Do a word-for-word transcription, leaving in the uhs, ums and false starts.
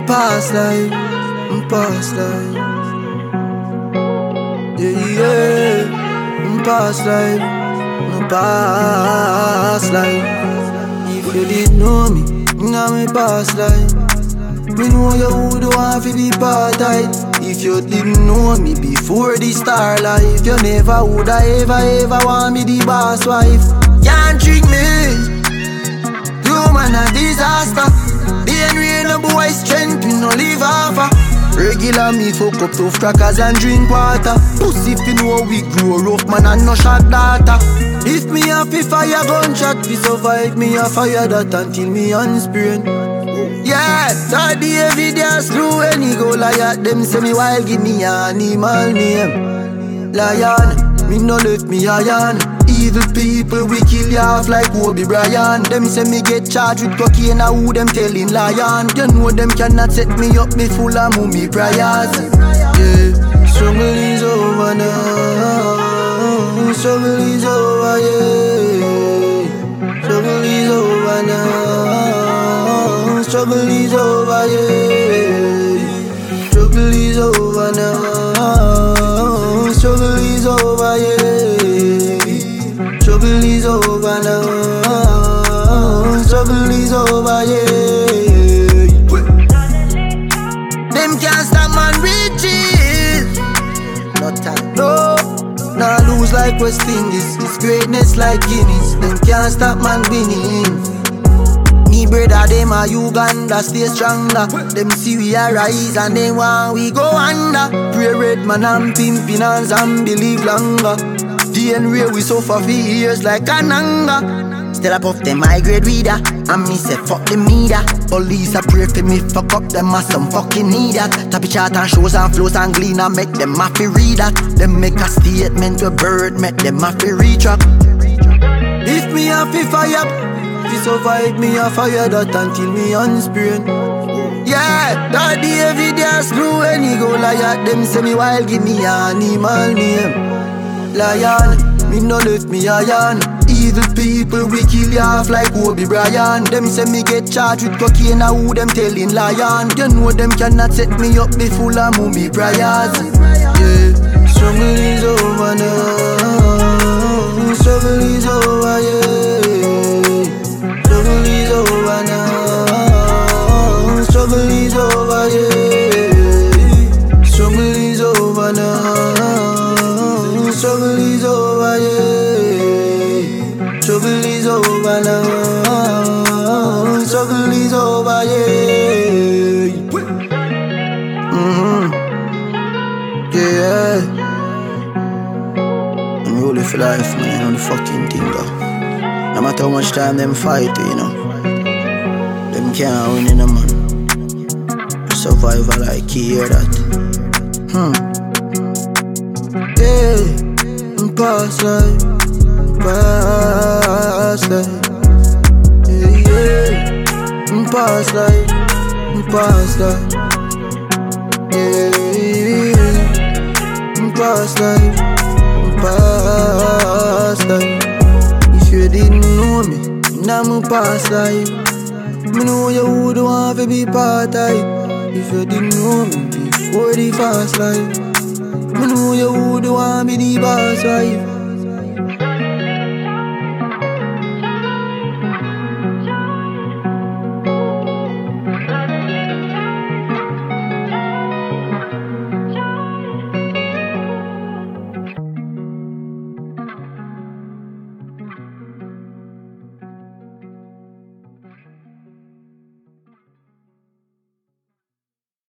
past life, my past life. Yeah, yeah, my past life, my past life. If you didn't know me, now my past life, me know you would want to be part of it. If you didn't know me before the star life, you never would ever ever want me the boss wife. Can't trick me, you man a disaster. The rain no boy strength, me no live off. Regular me fuck up tough crackers and drink water. Pussy fi know we grow rough man and no shot data. If me have to fire gunshot, we survive me a fire that until me unsprain. Yeah, that the evidence through any go liar. Them say me wild, give me an animal name. Lion, me no left me iron. Evil people we kill you off like Kobe Bryant. Them say me get charged with cocaine, now who them telling lion. You know them cannot set me up, me full of mummy prayers. Yeah, struggle is over now. Struggle is over, yeah. Struggle is over now. Struggle is over, yeah. Struggle is over now. Struggle is over, yeah. Struggle is over now. Struggle is over, yeah. Them can't stop man riches. Not time, no. Nah lose like West Indies. It's greatness like Guinness. Them can't stop man winning. Me brother, them a Uganda, stay stronger. Them see we a rise and they want we go under. Pray red man and pimpin' hands and believe longer. D N way we suffer for years like an anger. Still up off them high grade reader. And me say fuck them neither. Police a pray for me fuck up them as some fucking need that. Tappy chart and shows and flows and glean and make them happy read that. Them make a statement to bird, make them happy retract. If me happy fire, if you survive me a fire that until me unsprain. Yeah, that the evidence through any go liar. Them say me wild, give me an animal name. Lion, me no left me iron. Evil people we kill you off like Kobe Bryant. Them say me get charged with cocaine, now who them telling lion. You know them cannot set me up, me full of mummy prayers. Yeah, struggle is over now. Struggle is over, yeah. Struggle is over now. Struggle is over, yeah. Struggle is over now. Struggle is over, yeah. Struggle is over now. Struggle is over, yeah. Mm-hmm. Yeah. I'm really for life, man. You know the fucking thing, though. No matter how much time them fight, you know, them can't win in a man. Survivor like you hear that. Hmm. Yeah. Past life, past life, yeah, yeah. Past life, past life, yeah, past life, past life. If you didn't know me, now my past life, me know you would want to be part of it. If you didn't know me before the fast life, me know you would want me the boss wife.